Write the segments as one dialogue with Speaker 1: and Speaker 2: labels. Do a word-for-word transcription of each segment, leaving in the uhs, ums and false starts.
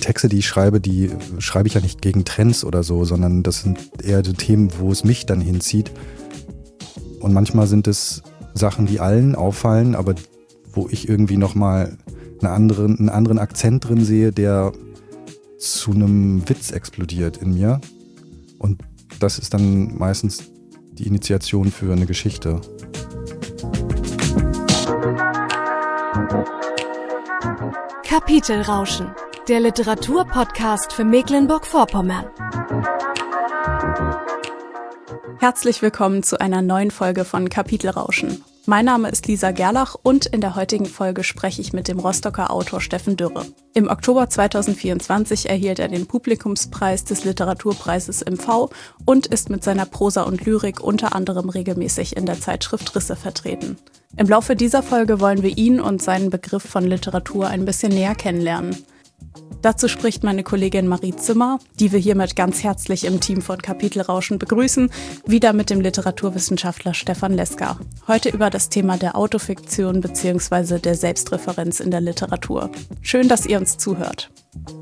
Speaker 1: Texte, die ich schreibe, die schreibe ich ja nicht gegen Trends oder so, sondern das sind eher die Themen, wo es mich dann hinzieht. Und manchmal sind es Sachen, die allen auffallen, aber wo ich irgendwie nochmal eine anderen, einen anderen Akzent drin sehe, der zu einem Witz explodiert in mir. Und das ist dann meistens die Initiation für eine Geschichte.
Speaker 2: Kapitelrauschen, der Literaturpodcast für Mecklenburg-Vorpommern.
Speaker 3: Herzlich willkommen zu einer neuen Folge von Kapitelrauschen. Mein Name ist Lisa Gerlach und in der heutigen Folge spreche ich mit dem Rostocker Autor Steffen Dürre. Im Oktober zweitausendvierundzwanzig erhielt er den Publikumspreis des Literaturpreises M V und ist mit seiner Prosa und Lyrik unter anderem regelmäßig in der Zeitschrift Risse vertreten. Im Laufe dieser Folge wollen wir ihn und seinen Begriff von Literatur ein bisschen näher kennenlernen. Dazu spricht meine Kollegin Marie Zimmer, die wir hiermit ganz herzlich im Team von Kapitelrauschen begrüßen, wieder mit dem Literaturwissenschaftler Stefan Leska. Heute über das Thema der Autofiktion bzw. der Selbstreferenz in der Literatur. Schön, dass ihr uns zuhört.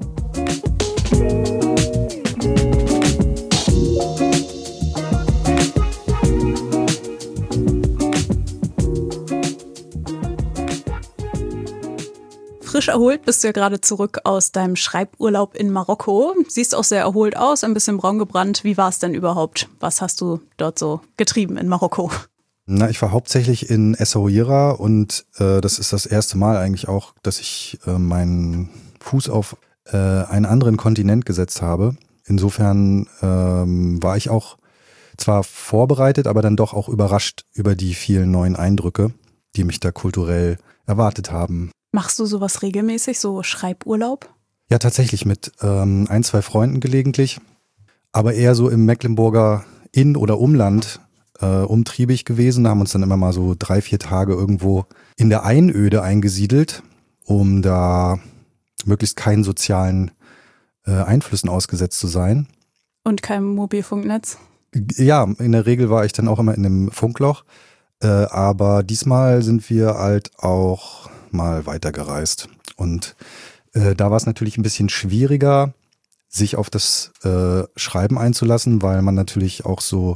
Speaker 3: Frisch erholt bist du ja gerade zurück aus deinem Schreiburlaub in Marokko. Siehst auch sehr erholt aus, ein bisschen braun gebrannt. Wie war es denn überhaupt? Was hast du dort so getrieben in Marokko?
Speaker 1: Na, ich war hauptsächlich in Essaouira und äh, das ist das erste Mal eigentlich auch, dass ich äh, meinen Fuß auf äh, einen anderen Kontinent gesetzt habe. Insofern ähm, war ich auch zwar vorbereitet, aber dann doch auch überrascht über die vielen neuen Eindrücke, die mich da kulturell erwartet haben.
Speaker 3: Machst du sowas regelmäßig, so Schreiburlaub?
Speaker 1: Ja, tatsächlich mit ähm, ein, zwei Freunden gelegentlich, aber eher so im Mecklenburger In- oder Umland äh, umtriebig gewesen. Da haben uns dann immer mal so drei, vier Tage irgendwo in der Einöde eingesiedelt, um da möglichst keinen sozialen äh, Einflüssen ausgesetzt zu sein.
Speaker 3: Und kein Mobilfunknetz?
Speaker 1: Ja, in der Regel war ich dann auch immer in einem Funkloch, äh, aber diesmal sind wir halt auch mal weitergereist. Und äh, da war es natürlich ein bisschen schwieriger, sich auf das äh, Schreiben einzulassen, weil man natürlich auch so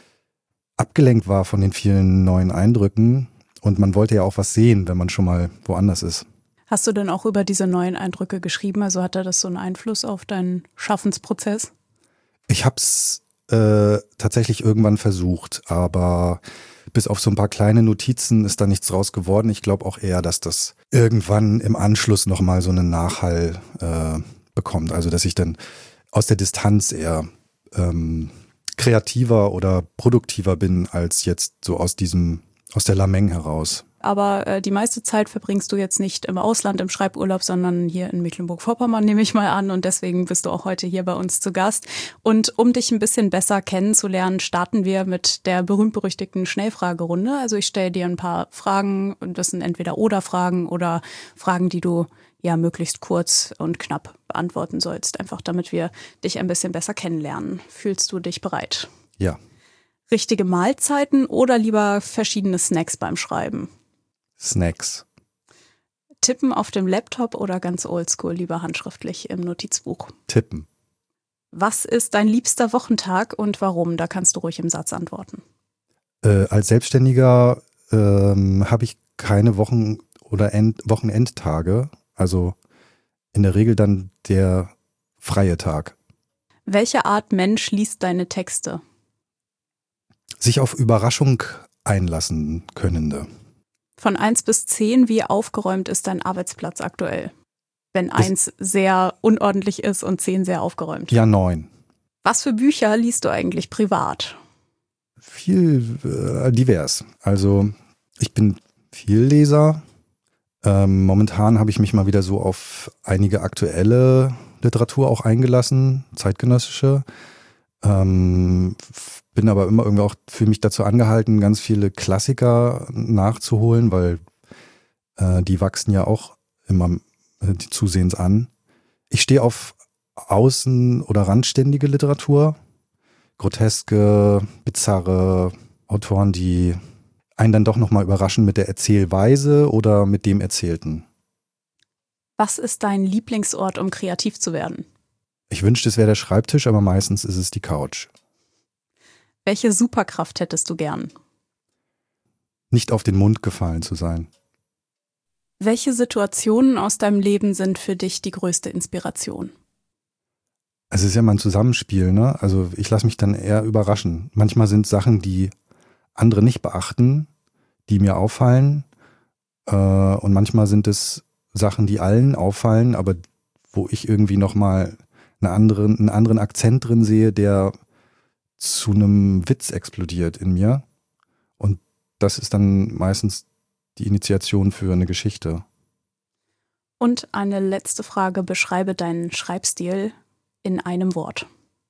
Speaker 1: abgelenkt war von den vielen neuen Eindrücken und man wollte ja auch was sehen, wenn man schon mal woanders ist.
Speaker 3: Hast du denn auch über diese neuen Eindrücke geschrieben? Also hatte das so einen Einfluss auf deinen Schaffensprozess?
Speaker 1: Ich habe es äh, tatsächlich irgendwann versucht, aber bis auf so ein paar kleine Notizen ist da nichts draus geworden. Ich glaube auch eher, dass das irgendwann im Anschluss nochmal so einen Nachhall äh, bekommt. Also dass ich dann aus der Distanz eher ähm, kreativer oder produktiver bin, als jetzt so aus diesem, aus der Lameng heraus.
Speaker 3: Aber äh, die meiste Zeit verbringst du jetzt nicht im Ausland im Schreiburlaub, sondern hier in Mecklenburg-Vorpommern, nehme ich mal an. Und deswegen bist du auch heute hier bei uns zu Gast. Und um dich ein bisschen besser kennenzulernen, starten wir mit der berühmt-berüchtigten Schnellfragerunde. Also ich stelle dir ein paar Fragen und das sind entweder Oder-Fragen oder Fragen, die du ja möglichst kurz und knapp beantworten sollst. Einfach damit wir dich ein bisschen besser kennenlernen. Fühlst du dich bereit?
Speaker 1: Ja.
Speaker 3: Richtige Mahlzeiten oder lieber verschiedene Snacks beim Schreiben?
Speaker 1: Snacks.
Speaker 3: Tippen auf dem Laptop oder ganz oldschool, lieber handschriftlich im Notizbuch?
Speaker 1: Tippen.
Speaker 3: Was ist dein liebster Wochentag und warum? Da kannst du ruhig im Satz antworten.
Speaker 1: Äh, als Selbstständiger ähm, habe ich keine Wochen- oder End- Wochenendtage. Also in der Regel dann der freie Tag.
Speaker 3: Welche Art Mensch liest deine Texte?
Speaker 1: Sich auf Überraschung einlassen könnende.
Speaker 3: Von eins bis zehn, wie aufgeräumt ist dein Arbeitsplatz aktuell? Wenn eins sehr unordentlich ist und zehn sehr aufgeräumt.
Speaker 1: Ja, neun.
Speaker 3: Was für Bücher liest du eigentlich privat?
Speaker 1: Viel äh, divers. Also ich bin Vielleser. Ähm, momentan habe ich mich mal wieder so auf einige aktuelle Literatur auch eingelassen, zeitgenössische. Ähm, bin aber immer irgendwie auch für mich dazu angehalten, ganz viele Klassiker nachzuholen, weil äh, die wachsen ja auch immer äh, zusehends an. Ich stehe auf außen- oder randständige Literatur, groteske, bizarre Autoren, die einen dann doch nochmal überraschen mit der Erzählweise oder mit dem Erzählten.
Speaker 3: Was ist dein Lieblingsort, um kreativ zu werden?
Speaker 1: Ich wünschte, es wäre der Schreibtisch, aber meistens ist es die Couch.
Speaker 3: Welche Superkraft hättest du gern?
Speaker 1: Nicht auf den Mund gefallen zu sein.
Speaker 3: Welche Situationen aus deinem Leben sind für dich die größte Inspiration?
Speaker 1: Es ist ja mal ein Zusammenspiel, ne? Also ich lasse mich dann eher überraschen. Manchmal sind Sachen, die andere nicht beachten, die mir auffallen. Äh, und manchmal sind es Sachen, die allen auffallen, aber wo ich irgendwie nochmal eine anderen, einen anderen Akzent drin sehe, der zu einem Witz explodiert in mir. Und das ist dann meistens die Initiation für eine Geschichte.
Speaker 3: Und eine letzte Frage, beschreibe deinen Schreibstil in einem Wort.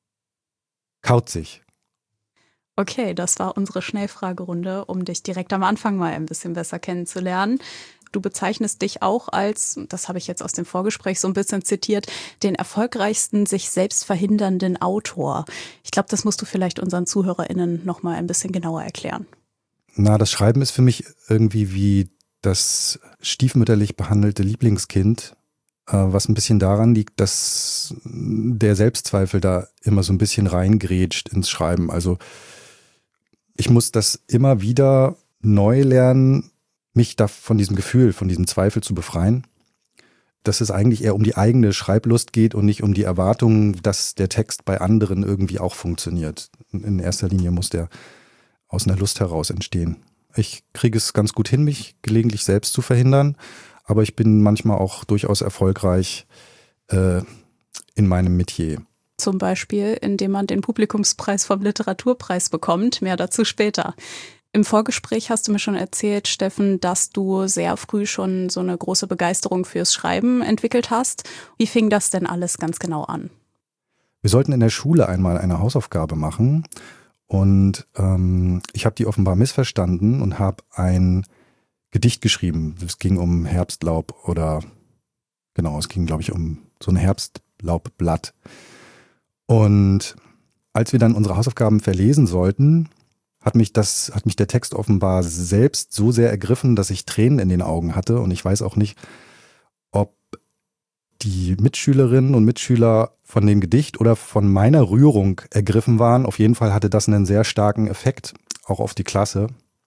Speaker 1: Kauzig.
Speaker 3: Okay, das war unsere Schnellfragerunde, um dich direkt am Anfang mal ein bisschen besser kennenzulernen. Du bezeichnest dich auch als, das habe ich jetzt aus dem Vorgespräch so ein bisschen zitiert, den erfolgreichsten sich selbst verhindernden Autor. Ich glaube, das musst du vielleicht unseren ZuhörerInnen noch mal ein bisschen genauer erklären.
Speaker 1: Na, das Schreiben ist für mich irgendwie wie das stiefmütterlich behandelte Lieblingskind, äh, was ein bisschen daran liegt, dass der Selbstzweifel da immer so ein bisschen reingrätscht ins Schreiben. Also ich muss das immer wieder neu lernen, mich da von diesem Gefühl, von diesem Zweifel zu befreien. Dass es eigentlich eher um die eigene Schreiblust geht und nicht um die Erwartung, dass der Text bei anderen irgendwie auch funktioniert. In erster Linie muss der aus einer Lust heraus entstehen. Ich kriege es ganz gut hin, mich gelegentlich selbst zu verhindern, aber ich bin manchmal auch durchaus erfolgreich äh, in meinem Metier.
Speaker 3: Zum Beispiel, indem man den Publikumspreis vom Literaturpreis bekommt. Mehr dazu später. Im Vorgespräch hast du mir schon erzählt, Steffen, dass du sehr früh schon so eine große Begeisterung fürs Schreiben entwickelt hast. Wie fing das denn alles ganz genau an?
Speaker 1: Wir sollten in der Schule einmal eine Hausaufgabe machen und ähm, ich habe die offenbar missverstanden und habe ein Gedicht geschrieben. Es ging um Herbstlaub oder genau, es ging, glaube ich, um so ein Herbstlaubblatt. Und als wir dann unsere Hausaufgaben verlesen sollten, hat mich das, hat mich der Text offenbar selbst so sehr ergriffen, dass ich Tränen in den Augen hatte. Und ich weiß auch nicht, ob die Mitschülerinnen und Mitschüler von dem Gedicht oder von meiner Rührung ergriffen waren. Auf jeden Fall hatte das einen sehr starken Effekt, auch auf die Klasse.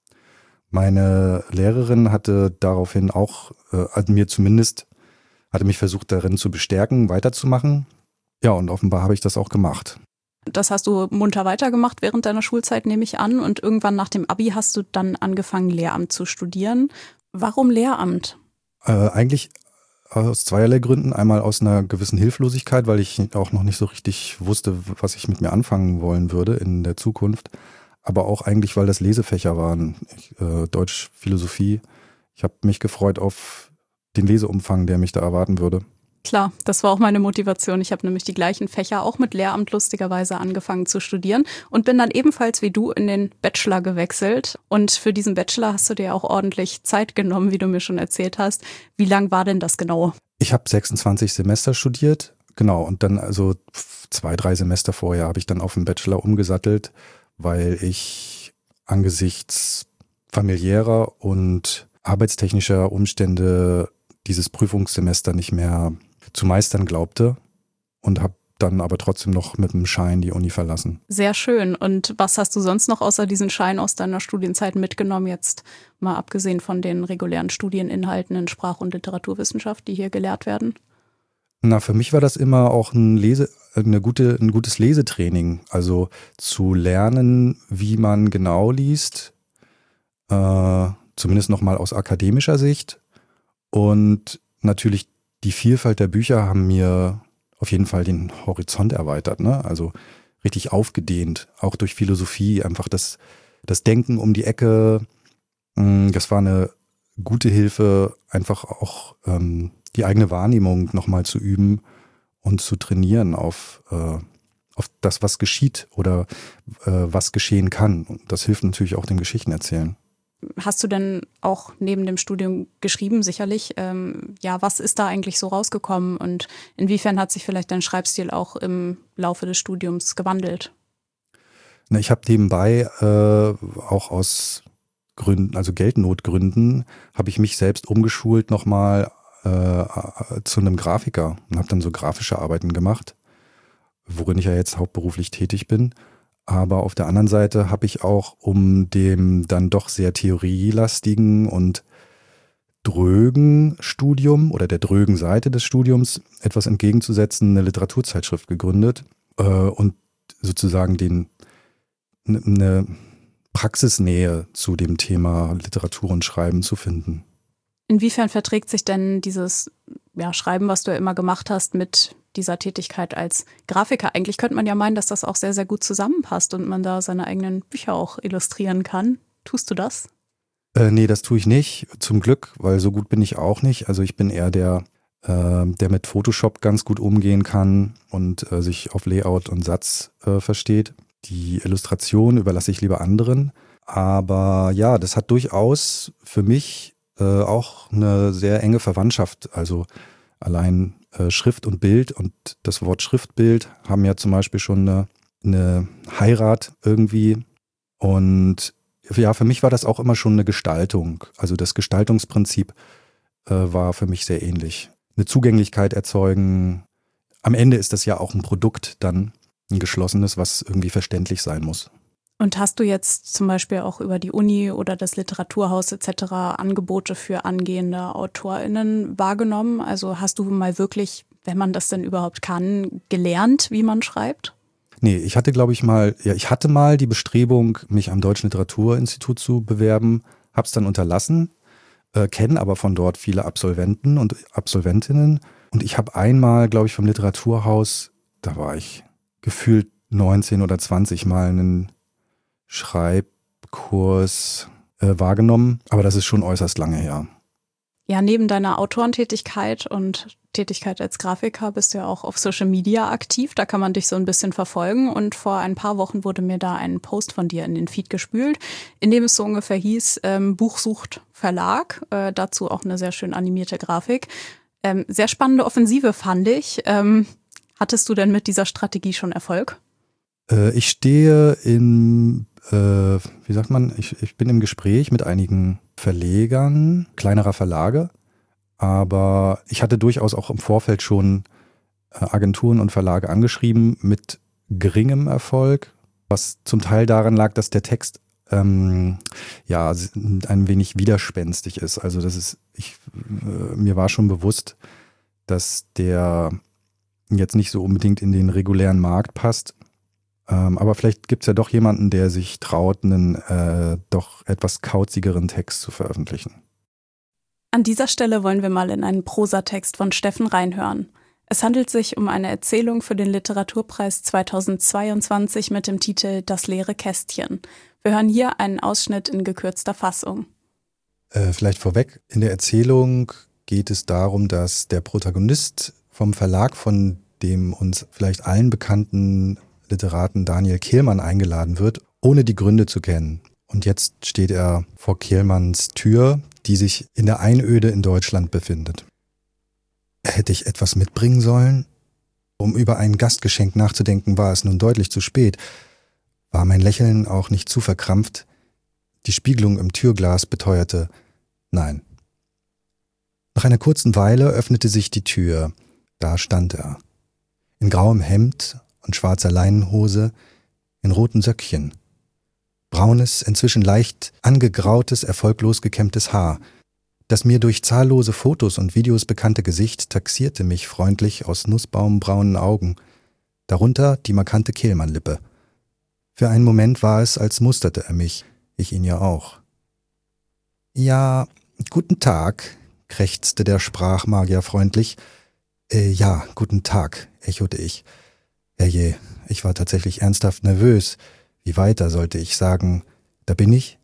Speaker 1: Meine Lehrerin hatte daraufhin auch, äh, also mir zumindest, hatte mich versucht darin zu bestärken, weiterzumachen. Ja, und offenbar habe ich das auch gemacht.
Speaker 3: Das hast du munter weitergemacht während deiner Schulzeit, nehme ich an. Und irgendwann nach dem Abi hast du dann angefangen, Lehramt zu studieren. Warum Lehramt?
Speaker 1: Äh, eigentlich aus zweierlei Gründen. Einmal aus einer gewissen Hilflosigkeit, weil ich auch noch nicht so richtig wusste, was ich mit mir anfangen wollen würde in der Zukunft. Aber auch eigentlich, weil das Lesefächer waren. Ich, äh, Deutsch, Philosophie. Ich habe mich gefreut auf den Leseumfang, der mich da erwarten würde.
Speaker 3: Klar, das war auch meine Motivation. Ich habe nämlich die gleichen Fächer auch mit Lehramt lustigerweise angefangen zu studieren und bin dann ebenfalls wie du in den Bachelor gewechselt. Und für diesen Bachelor hast du dir auch ordentlich Zeit genommen, wie du mir schon erzählt hast. Wie lang war denn das genau?
Speaker 1: Ich habe sechsundzwanzig Semester studiert, genau. Und dann also zwei, drei Semester vorher habe ich dann auf den Bachelor umgesattelt, weil ich angesichts familiärer und arbeitstechnischer Umstände dieses Prüfungssemester nicht mehr zu meistern glaubte und habe dann aber trotzdem noch mit einem Schein die Uni verlassen.
Speaker 3: Sehr schön. Und was hast du sonst noch außer diesen Schein aus deiner Studienzeit mitgenommen, jetzt mal abgesehen von den regulären Studieninhalten in Sprach- und Literaturwissenschaft, die hier gelehrt werden?
Speaker 1: Na, für mich war das immer auch ein, Lese, eine gute, ein gutes Lesetraining. Also zu lernen, wie man genau liest, äh, zumindest nochmal aus akademischer Sicht. Und natürlich die Vielfalt der Bücher haben mir auf jeden Fall den Horizont erweitert, ne? Also richtig aufgedehnt, auch durch Philosophie, einfach das, das Denken um die Ecke. Das war eine gute Hilfe, einfach auch ähm, die eigene Wahrnehmung nochmal zu üben und zu trainieren auf, äh, auf das, was geschieht oder äh, was geschehen kann. Und das hilft natürlich auch dem Geschichtenerzählen.
Speaker 3: Hast du denn auch neben dem Studium geschrieben, sicherlich? Ähm, ja, was ist da eigentlich so rausgekommen und inwiefern hat sich vielleicht dein Schreibstil auch im Laufe des Studiums gewandelt?
Speaker 1: Na, ich habe nebenbei äh, auch aus Gründen, also Geldnotgründen, habe ich mich selbst umgeschult nochmal äh, zu einem Grafiker und habe dann so grafische Arbeiten gemacht, worin ich ja jetzt hauptberuflich tätig bin. Aber auf der anderen Seite habe ich auch, um dem dann doch sehr theorielastigen und drögen Studium oder der drögen Seite des Studiums etwas entgegenzusetzen, eine Literaturzeitschrift gegründet äh, und sozusagen den eine Praxisnähe zu dem Thema Literatur und Schreiben zu finden.
Speaker 3: Inwiefern verträgt sich denn dieses ja, Schreiben, was du ja immer gemacht hast, mit dieser Tätigkeit als Grafiker? Eigentlich könnte man ja meinen, dass das auch sehr, sehr gut zusammenpasst und man da seine eigenen Bücher auch illustrieren kann. Tust du das?
Speaker 1: Äh, nee, das tue ich nicht, zum Glück, weil so gut bin ich auch nicht. Also ich bin eher der, äh, der mit Photoshop ganz gut umgehen kann und äh, sich auf Layout und Satz äh, versteht. Die Illustration überlasse ich lieber anderen. Aber ja, das hat durchaus für mich äh, auch eine sehr enge Verwandtschaft. Also allein äh, Schrift und Bild und das Wort Schriftbild haben ja zum Beispiel schon eine, eine Heirat irgendwie. Und ja, für mich war das auch immer schon eine Gestaltung. Also das Gestaltungsprinzip äh, war für mich sehr ähnlich. Eine Zugänglichkeit erzeugen. Am Ende ist das ja auch ein Produkt dann, ein geschlossenes, was irgendwie verständlich sein muss.
Speaker 3: Und hast du jetzt zum Beispiel auch über die Uni oder das Literaturhaus et cetera Angebote für angehende AutorInnen wahrgenommen? Also hast du mal wirklich, wenn man das denn überhaupt kann, gelernt, wie man schreibt?
Speaker 1: Nee, ich hatte, glaube ich, mal, ja, ich hatte mal die Bestrebung, mich am Deutschen Literaturinstitut zu bewerben, hab's dann unterlassen, äh, kenne aber von dort viele Absolventen und Absolventinnen. Und ich habe einmal, glaube ich, vom Literaturhaus, da war ich gefühlt neunzehn oder zwanzig Mal einen Schreibkurs äh, wahrgenommen, aber das ist schon äußerst lange her.
Speaker 3: Ja, neben deiner Autorentätigkeit und Tätigkeit als Grafiker bist du ja auch auf Social Media aktiv. Da kann man dich so ein bisschen verfolgen. Und vor ein paar Wochen wurde mir da ein Post von dir in den Feed gespült, in dem es so ungefähr hieß, ähm, Buch sucht Verlag. Äh, dazu auch eine sehr schön animierte Grafik. Ähm, sehr spannende Offensive fand ich. Ähm, hattest du denn mit dieser Strategie schon Erfolg?
Speaker 1: Äh, ich stehe in, äh, wie sagt man, ich, ich bin im Gespräch mit einigen Verlegern kleinerer Verlage, aber ich hatte durchaus auch im Vorfeld schon Agenturen und Verlage angeschrieben mit geringem Erfolg, was zum Teil daran lag, dass der Text ähm, ja ein wenig widerspenstig ist. Also das ist, ich, äh, mir war schon bewusst, dass der jetzt nicht so unbedingt in den regulären Markt passt. Ähm, aber vielleicht gibt es ja doch jemanden, der sich traut, einen äh, doch etwas kauzigeren Text zu veröffentlichen.
Speaker 3: An dieser Stelle wollen wir mal in einen Prosatext von Steffen reinhören. Es handelt sich um eine Erzählung für den Literaturpreis zweitausendzweiundzwanzig mit dem Titel Das leere Kästchen. Wir hören hier einen Ausschnitt in gekürzter Fassung.
Speaker 1: Äh, vielleicht vorweg, in der Erzählung geht es darum, dass der Protagonist vom Verlag, von dem uns vielleicht allen bekannten Literaten Daniel Kehlmann eingeladen wird, ohne die Gründe zu kennen. Und jetzt steht er vor Kehlmanns Tür, die sich in der Einöde in Deutschland befindet. Hätte ich etwas mitbringen sollen? Um über ein Gastgeschenk nachzudenken, war es nun deutlich zu spät. War mein Lächeln auch nicht zu verkrampft? Die Spiegelung im Türglas beteuerte, nein. Nach einer kurzen Weile öffnete sich die Tür. Da stand er. In grauem Hemd und schwarzer Leinenhose, in roten Söckchen. Braunes, inzwischen leicht angegrautes, erfolglos gekämmtes Haar. Das mir durch zahllose Fotos und Videos bekannte Gesicht taxierte mich freundlich aus nussbaumbraunen Augen. Darunter die markante Kehlmann-Lippe. Für einen Moment war es, als musterte er mich, ich ihn ja auch. »Ja, guten Tag«, krächzte der Sprachmagier freundlich. Äh, »Ja, guten Tag«, echote ich. Herrje, ich war tatsächlich ernsthaft nervös. Wie weiter sollte ich sagen, da bin ich?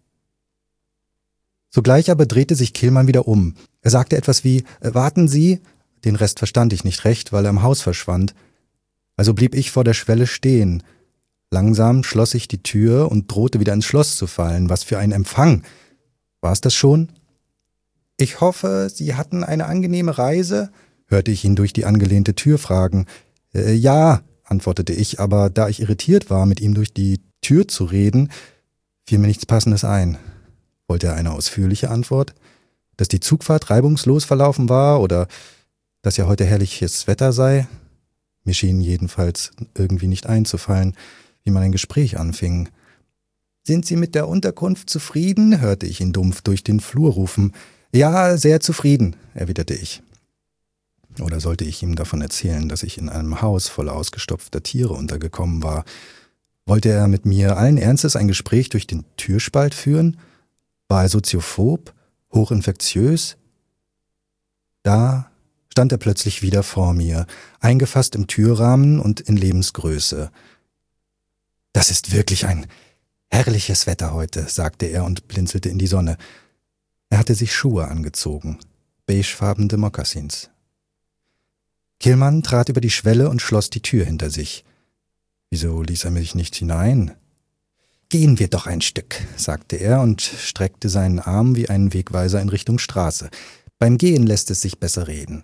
Speaker 1: Sogleich aber drehte sich Kehlmann wieder um. Er sagte etwas wie, warten Sie? Den Rest verstand ich nicht recht, weil er im Haus verschwand. Also blieb ich vor der Schwelle stehen. Langsam schloss ich die Tür und drohte wieder ins Schloss zu fallen. Was für ein Empfang! War es das schon? Ich hoffe, Sie hatten eine angenehme Reise? Hörte ich ihn durch die angelehnte Tür fragen. Äh, ja, antwortete ich, aber da ich irritiert war, mit ihm durch die Tür zu reden, fiel mir nichts Passendes ein. Wollte er eine ausführliche Antwort? dass die Zugfahrt reibungslos verlaufen war oder dass ja heute herrliches Wetter sei? Mir schien jedenfalls irgendwie nicht einzufallen, wie man ein Gespräch anfing. »Sind Sie mit der Unterkunft zufrieden?« hörte ich ihn dumpf durch den Flur rufen. »Ja, sehr zufrieden«, erwiderte ich. Oder sollte ich ihm davon erzählen, dass ich in einem Haus voller ausgestopfter Tiere untergekommen war? Wollte er mit mir allen Ernstes ein Gespräch durch den Türspalt führen? War er soziophob? Hochinfektiös? Da stand er plötzlich wieder vor mir, eingefasst im Türrahmen und in Lebensgröße. »Das ist wirklich ein herrliches Wetter heute«, sagte er und blinzelte in die Sonne. Er hatte sich Schuhe angezogen, beigefarbene Mokassins. Killmann trat über die Schwelle und schloss die Tür hinter sich. Wieso ließ er mich nicht hinein? »Gehen wir doch ein Stück«, sagte er und streckte seinen Arm wie einen Wegweiser in Richtung Straße. »Beim Gehen lässt es sich besser reden.«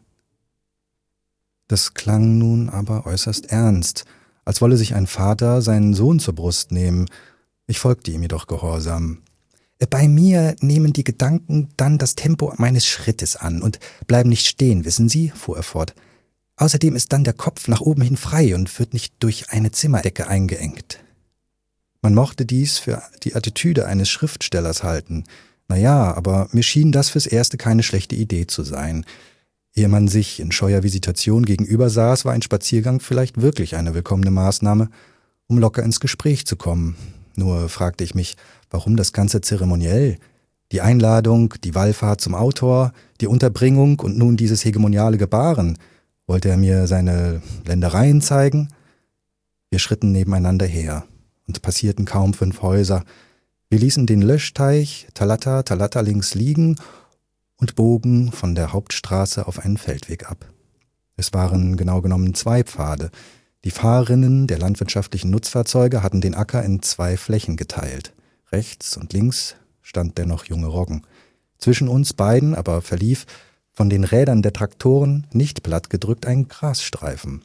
Speaker 1: Das klang nun aber äußerst ernst, als wolle sich ein Vater seinen Sohn zur Brust nehmen. Ich folgte ihm jedoch gehorsam. »Bei mir nehmen die Gedanken dann das Tempo meines Schrittes an und bleiben nicht stehen, wissen Sie?« fuhr er fort. »Außerdem ist dann der Kopf nach oben hin frei und wird nicht durch eine Zimmerdecke eingeengt.« Man mochte dies für die Attitüde eines Schriftstellers halten. Naja, aber mir schien das fürs Erste keine schlechte Idee zu sein. Ehe man sich in scheuer Visitation gegenüber saß, war ein Spaziergang vielleicht wirklich eine willkommene Maßnahme, um locker ins Gespräch zu kommen. Nur fragte ich mich, warum das ganze Zeremoniell? Die Einladung, die Wallfahrt zum Autor, die Unterbringung und nun dieses hegemoniale Gebaren. Wollte er mir seine Ländereien zeigen? Wir schritten nebeneinander her und passierten kaum fünf Häuser. Wir ließen den Löschteich Talata Talata links liegen und bogen von der Hauptstraße auf einen Feldweg ab. Es waren genau genommen zwei Pfade. Die Fahrerinnen der landwirtschaftlichen Nutzfahrzeuge hatten den Acker in zwei Flächen geteilt. Rechts und links stand der noch junge Roggen. Zwischen uns beiden aber verlief von den Rädern der Traktoren nicht plattgedrückt ein Grasstreifen.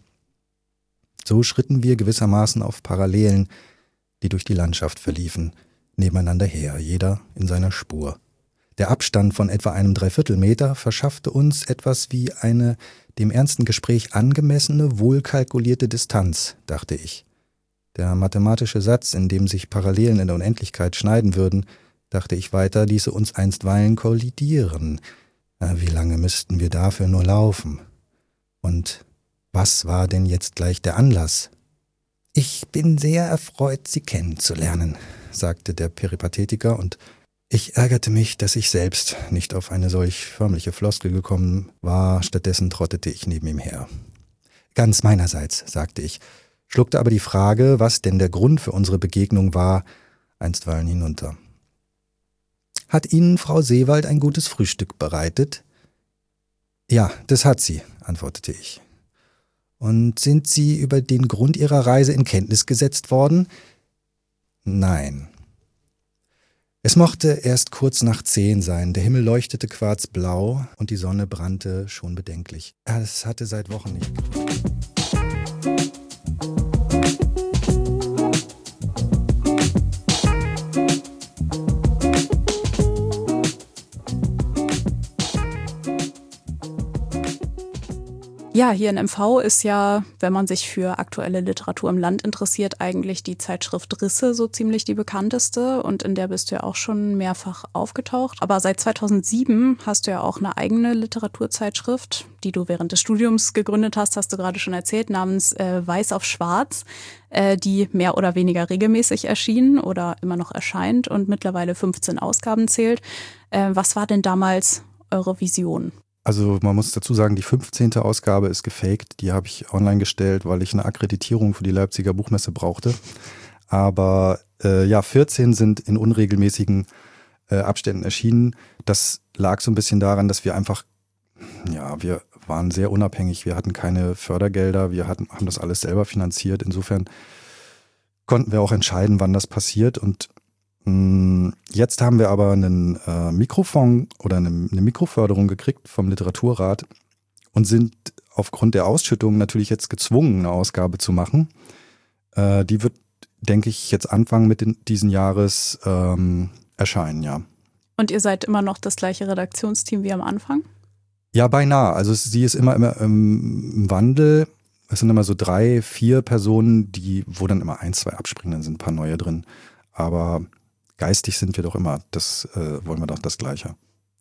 Speaker 1: So schritten wir gewissermaßen auf Parallelen, die durch die Landschaft verliefen, nebeneinander her, jeder in seiner Spur. Der Abstand von etwa einem Dreiviertelmeter verschaffte uns etwas wie eine dem ernsten Gespräch angemessene, wohlkalkulierte Distanz, dachte ich. Der mathematische Satz, in dem sich Parallelen in der Unendlichkeit schneiden würden, dachte ich weiter, ließe uns einstweilen kollidieren. Wie lange müssten wir dafür nur laufen? Und was war denn jetzt gleich der Anlass? »Ich bin sehr erfreut, Sie kennenzulernen«, sagte der Peripathetiker, und ich ärgerte mich, dass ich selbst nicht auf eine solch förmliche Floskel gekommen war, stattdessen trottete ich neben ihm her. »Ganz meinerseits«, sagte ich, schluckte aber die Frage, was denn der Grund für unsere Begegnung war, einstweilen hinunter. »Hat Ihnen Frau Seewald ein gutes Frühstück bereitet?« »Ja, das hat sie«, antwortete ich. »Und sind Sie über den Grund Ihrer Reise in Kenntnis gesetzt worden?« »Nein.« Es mochte erst kurz nach zehn sein, der Himmel leuchtete quarzblau und die Sonne brannte schon bedenklich. Es hatte seit Wochen nicht geregnet.
Speaker 3: Ja, hier in M V ist ja, wenn man sich für aktuelle Literatur im Land interessiert, eigentlich die Zeitschrift Risse so ziemlich die bekannteste, und in der bist du ja auch schon mehrfach aufgetaucht. Aber seit zweitausendsieben hast du ja auch eine eigene Literaturzeitschrift, die du während des Studiums gegründet hast, hast du gerade schon erzählt, namens äh, Weiß auf Schwarz, äh, die mehr oder weniger regelmäßig erschien oder immer noch erscheint und mittlerweile fünfzehn Ausgaben zählt. Äh, was war denn damals eure Vision?
Speaker 1: Also man muss dazu sagen, die fünfzehnte Ausgabe ist gefaked. Die habe ich online gestellt, weil ich eine Akkreditierung für die Leipziger Buchmesse brauchte. Aber äh, ja, vierzehn sind in unregelmäßigen äh, Abständen erschienen. Das lag so ein bisschen daran, dass wir einfach, ja, wir waren sehr unabhängig. Wir hatten keine Fördergelder, wir hatten, haben das alles selber finanziert. Insofern konnten wir auch entscheiden, wann das passiert. Und jetzt haben wir aber einen äh, Mikrofonds oder eine, eine Mikroförderung gekriegt vom Literaturrat und sind aufgrund der Ausschüttung natürlich jetzt gezwungen, eine Ausgabe zu machen. Äh, die wird, denke ich, jetzt Anfang mit den, diesen Jahres ähm, erscheinen, ja.
Speaker 3: Und ihr seid immer noch das gleiche Redaktionsteam wie am Anfang?
Speaker 1: Ja, beinahe. Also sie ist immer, immer im Wandel. Es sind immer so drei, vier Personen, die, wo dann immer ein, zwei abspringen, dann sind ein paar neue drin. Aber geistig sind wir doch immer, das äh, wollen wir doch das Gleiche.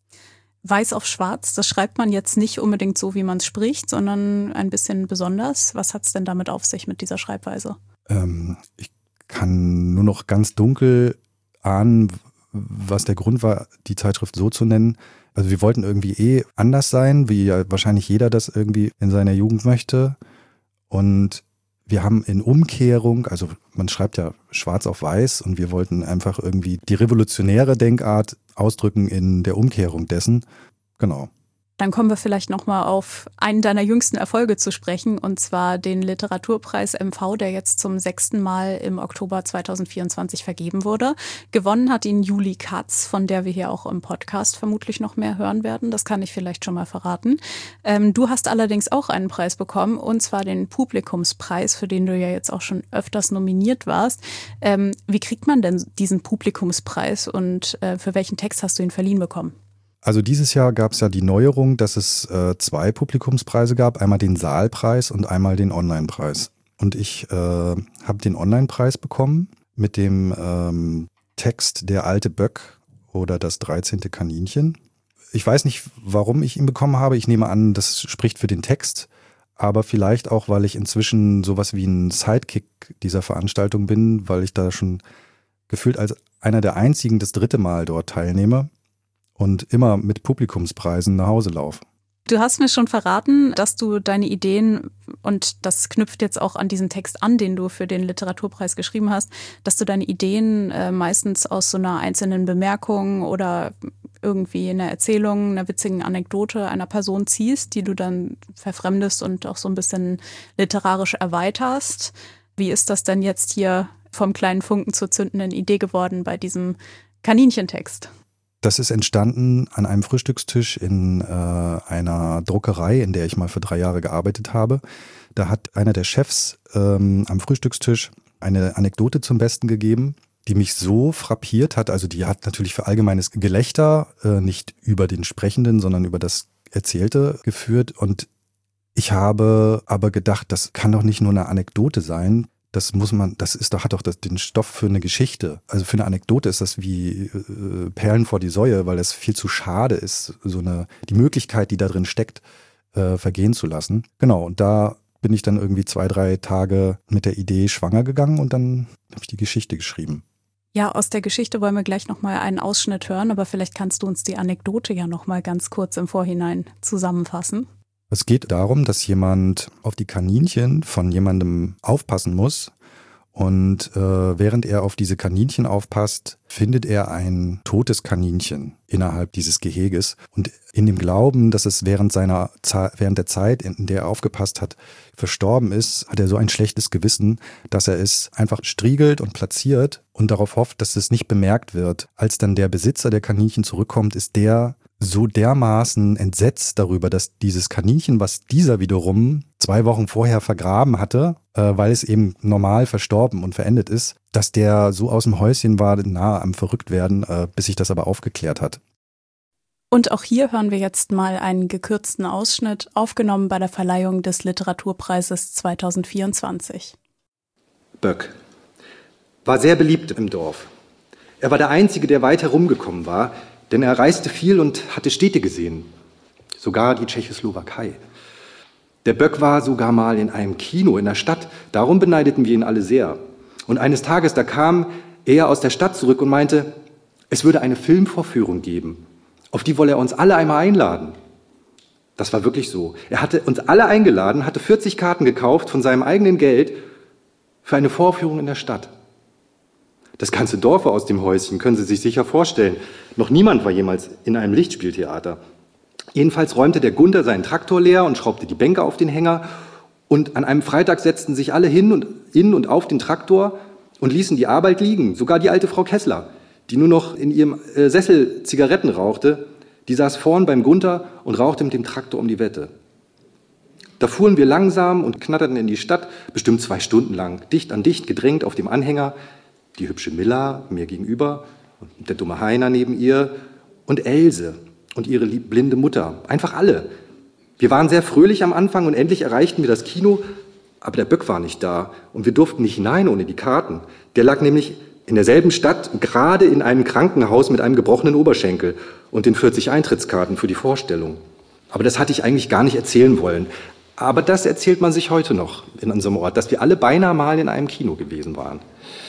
Speaker 3: Weiß auf schwarz, das schreibt man jetzt nicht unbedingt so, wie man es spricht, sondern ein bisschen besonders. Was hat es denn damit auf sich mit dieser Schreibweise?
Speaker 1: Ähm, ich kann nur noch ganz dunkel ahnen, was der Grund war, die Zeitschrift so zu nennen. Also wir wollten irgendwie eh anders sein, wie ja wahrscheinlich jeder das irgendwie in seiner Jugend möchte. Und wir haben in Umkehrung, also man schreibt ja schwarz auf weiß und wir wollten einfach irgendwie die revolutionäre Denkart ausdrücken in der Umkehrung dessen. Genau.
Speaker 3: Dann kommen wir vielleicht nochmal auf einen deiner jüngsten Erfolge zu sprechen, und zwar den Literaturpreis M V, der jetzt zum sechsten Mal im Oktober zweitausendvierundzwanzig vergeben wurde. Gewonnen hat ihn Julie Katz, von der wir hier auch im Podcast vermutlich noch mehr hören werden. Das kann ich vielleicht schon mal verraten. Ähm, du hast allerdings auch einen Preis bekommen, und zwar den Publikumspreis, für den du ja jetzt auch schon öfters nominiert warst. Ähm, wie kriegt man denn diesen Publikumspreis und äh, für welchen Text hast du ihn verliehen bekommen?
Speaker 1: Also dieses Jahr gab es ja die Neuerung, dass es äh, zwei Publikumspreise gab, einmal den Saalpreis und einmal den Onlinepreis. Und ich äh, habe den Onlinepreis bekommen mit dem ähm, Text Der alte Böck oder das dreizehnte Kaninchen. Ich weiß nicht, warum ich ihn bekommen habe. Ich nehme an, das spricht für den Text, aber vielleicht auch, weil ich inzwischen sowas wie ein Sidekick dieser Veranstaltung bin, weil ich da schon gefühlt als einer der einzigen das dritte Mal dort teilnehme und immer mit Publikumspreisen nach Hause laufe.
Speaker 3: Du hast mir schon verraten, dass du deine Ideen, und das knüpft jetzt auch an diesen Text an, den du für den Literaturpreis geschrieben hast, dass du deine Ideen äh, meistens aus so einer einzelnen Bemerkung oder irgendwie einer Erzählung, einer witzigen Anekdote einer Person ziehst, die du dann verfremdest und auch so ein bisschen literarisch erweiterst. Wie ist das denn jetzt hier vom kleinen Funken zur zündenden Idee geworden bei diesem Kaninchentext?
Speaker 1: Das ist entstanden an einem Frühstückstisch in äh, einer Druckerei, in der ich mal für drei Jahre gearbeitet habe. Da hat einer der Chefs ähm, am Frühstückstisch eine Anekdote zum Besten gegeben, die mich so frappiert hat. Also die hat natürlich für allgemeines Gelächter, äh, nicht über den Sprechenden, sondern über das Erzählte geführt. Und ich habe aber gedacht, das kann doch nicht nur eine Anekdote sein. Das muss man, das ist doch, hat doch das, den Stoff für eine Geschichte. Also für eine Anekdote ist das wie äh, Perlen vor die Säue, weil es viel zu schade ist, so eine, die Möglichkeit, die da drin steckt, äh, vergehen zu lassen. Genau, und da bin ich dann irgendwie zwei, drei Tage mit der Idee schwanger gegangen und dann habe ich die Geschichte geschrieben.
Speaker 3: Ja, aus der Geschichte wollen wir gleich nochmal einen Ausschnitt hören, aber vielleicht kannst du uns die Anekdote ja nochmal ganz kurz im Vorhinein zusammenfassen.
Speaker 1: Es geht darum, dass jemand auf die Kaninchen von jemandem aufpassen muss und äh, während er auf diese Kaninchen aufpasst, findet er ein totes Kaninchen innerhalb dieses Geheges und in dem Glauben, dass es während seiner während der Zeit, in der er aufgepasst hat, verstorben ist, hat er so ein schlechtes Gewissen, dass er es einfach striegelt und platziert und darauf hofft, dass es nicht bemerkt wird. Als dann der Besitzer der Kaninchen zurückkommt, ist der so dermaßen entsetzt darüber, dass dieses Kaninchen, was dieser wiederum zwei Wochen vorher vergraben hatte, äh, weil es eben normal verstorben und verendet ist, dass der so aus dem Häuschen war, nahe am Verrücktwerden, äh, bis sich das aber aufgeklärt hat.
Speaker 3: Und auch hier hören wir jetzt mal einen gekürzten Ausschnitt, aufgenommen bei der Verleihung des Literaturpreises zweitausendvierundzwanzig.
Speaker 4: Böck war sehr beliebt im Dorf. Er war der Einzige, der weit herumgekommen war, denn er reiste viel und hatte Städte gesehen, sogar die Tschechoslowakei. Der Böck war sogar mal in einem Kino in der Stadt, darum beneideten wir ihn alle sehr. Und eines Tages, da kam er aus der Stadt zurück und meinte, es würde eine Filmvorführung geben, auf die wolle er uns alle einmal einladen. Das war wirklich so. Er hatte uns alle eingeladen, hatte vierzig Karten gekauft von seinem eigenen Geld für eine Vorführung in der Stadt. Das ganze Dorf war aus dem Häuschen, können Sie sich sicher vorstellen. Noch niemand war jemals in einem Lichtspieltheater. Jedenfalls räumte der Gunther seinen Traktor leer und schraubte die Bänke auf den Hänger. Und an einem Freitag setzten sich alle hin und, in und auf den Traktor und ließen die Arbeit liegen. Sogar die alte Frau Kessler, die nur noch in ihrem äh, Sessel Zigaretten rauchte, die saß vorn beim Gunther und rauchte mit dem Traktor um die Wette. Da fuhren wir langsam und knatterten in die Stadt, bestimmt zwei Stunden lang, dicht an dicht gedrängt auf dem Anhänger. Die hübsche Milla mir gegenüber und der dumme Heiner neben ihr und Else und ihre blinde Mutter. Einfach alle. Wir waren sehr fröhlich am Anfang und endlich erreichten wir das Kino, aber der Böck war nicht da und wir durften nicht hinein ohne die Karten. Der lag nämlich in derselben Stadt, gerade in einem Krankenhaus mit einem gebrochenen Oberschenkel und den vierzig Eintrittskarten für die Vorstellung. Aber das hatte ich eigentlich gar nicht erzählen wollen. Aber das erzählt man sich heute noch in unserem Ort, dass wir alle beinahe mal in einem Kino gewesen waren.